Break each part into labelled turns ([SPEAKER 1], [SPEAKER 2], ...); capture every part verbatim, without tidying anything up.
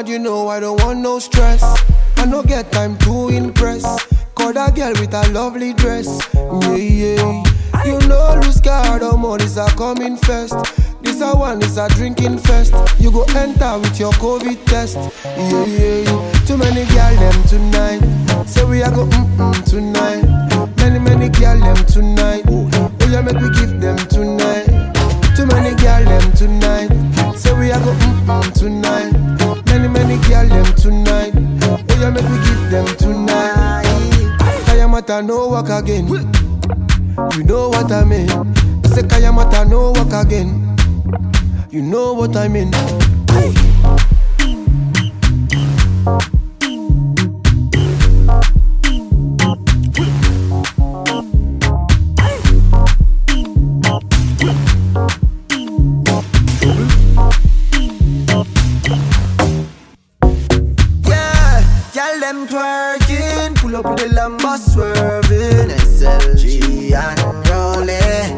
[SPEAKER 1] mad, you know I don't want no stress. I no get time to impress. Call that girl with a lovely dress. Yeah, yeah. You know lose card or more, this a coming first. This a one, this a drinking fest. You go enter with your COVID test. Yeah, yeah, yeah. Too many girl them tonight. Say we a go mm-mm tonight. Many, many girl them tonight. Oh yeah, make we give them tonight. Too many girl them tonight. Say we a go mm-mm tonight. Many, many girl them tonight. Oh yeah, make we give them tonight. Kayamata no work again. You know what I mean. I say Kayamata no work again. You know what I mean.
[SPEAKER 2] Them twerking, pull up with the Lambo swerving, S L G and rolling.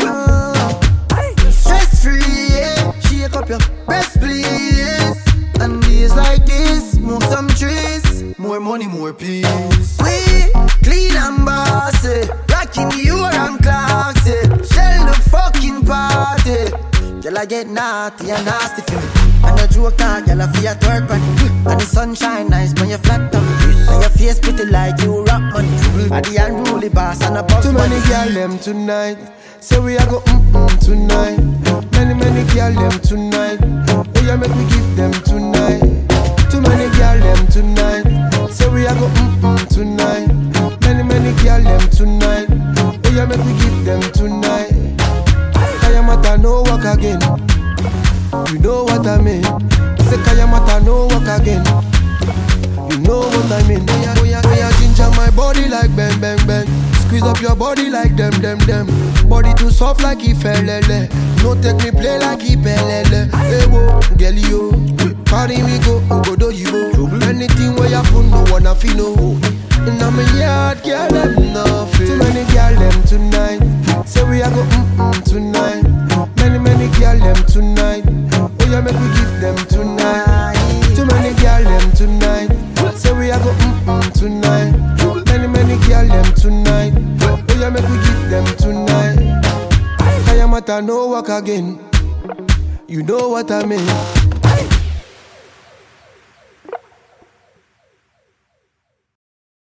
[SPEAKER 2] Uh, stress free, yeah. Shake up your breast, please. And days like this, smoke some trees. More money, more peace. We clean and bossy, rocking the Uran clocks, yeah. Shell the fucking party. Girl, I get naughty and nasty for me. And a joke talk, girl, I feel twerk on me. And the sunshine nice when you flat on me. And your face pretty like you rock money. And the unruly boss and a box.
[SPEAKER 1] Too many girl them tonight. Say we a go mm-mm tonight. Many, many girl them tonight. Oh yeah, make we give them tonight. Too many girl them tonight. Say we a go mm-mm tonight. Many, many girl them tonight. Oh yeah, make we give them tonight. Kayamata no work again. You know what I mean. Say Kayamata no work again. You know what I mean. Oh yeah, oh yeah, oh yeah, ginger my body like bang bang bang. Squeeze up your body like them them them. Body too soft like Ifelele. No take me play like Ipelele. Hey wo, girl yo, carry me go, go do you go. Anything where you put no wanna feel no. And I'm a yard girl them nothing. Too many girl them tonight. Say we a go mm-mm tonight. Many, many girl them tonight. Oh yeah, make we give them tonight. Too many girl them tonight. Say we a go mm-mm tonight. Many, many girl them tonight. Oh yeah, make we give them tonight. Kayamata no work again. You know what I mean.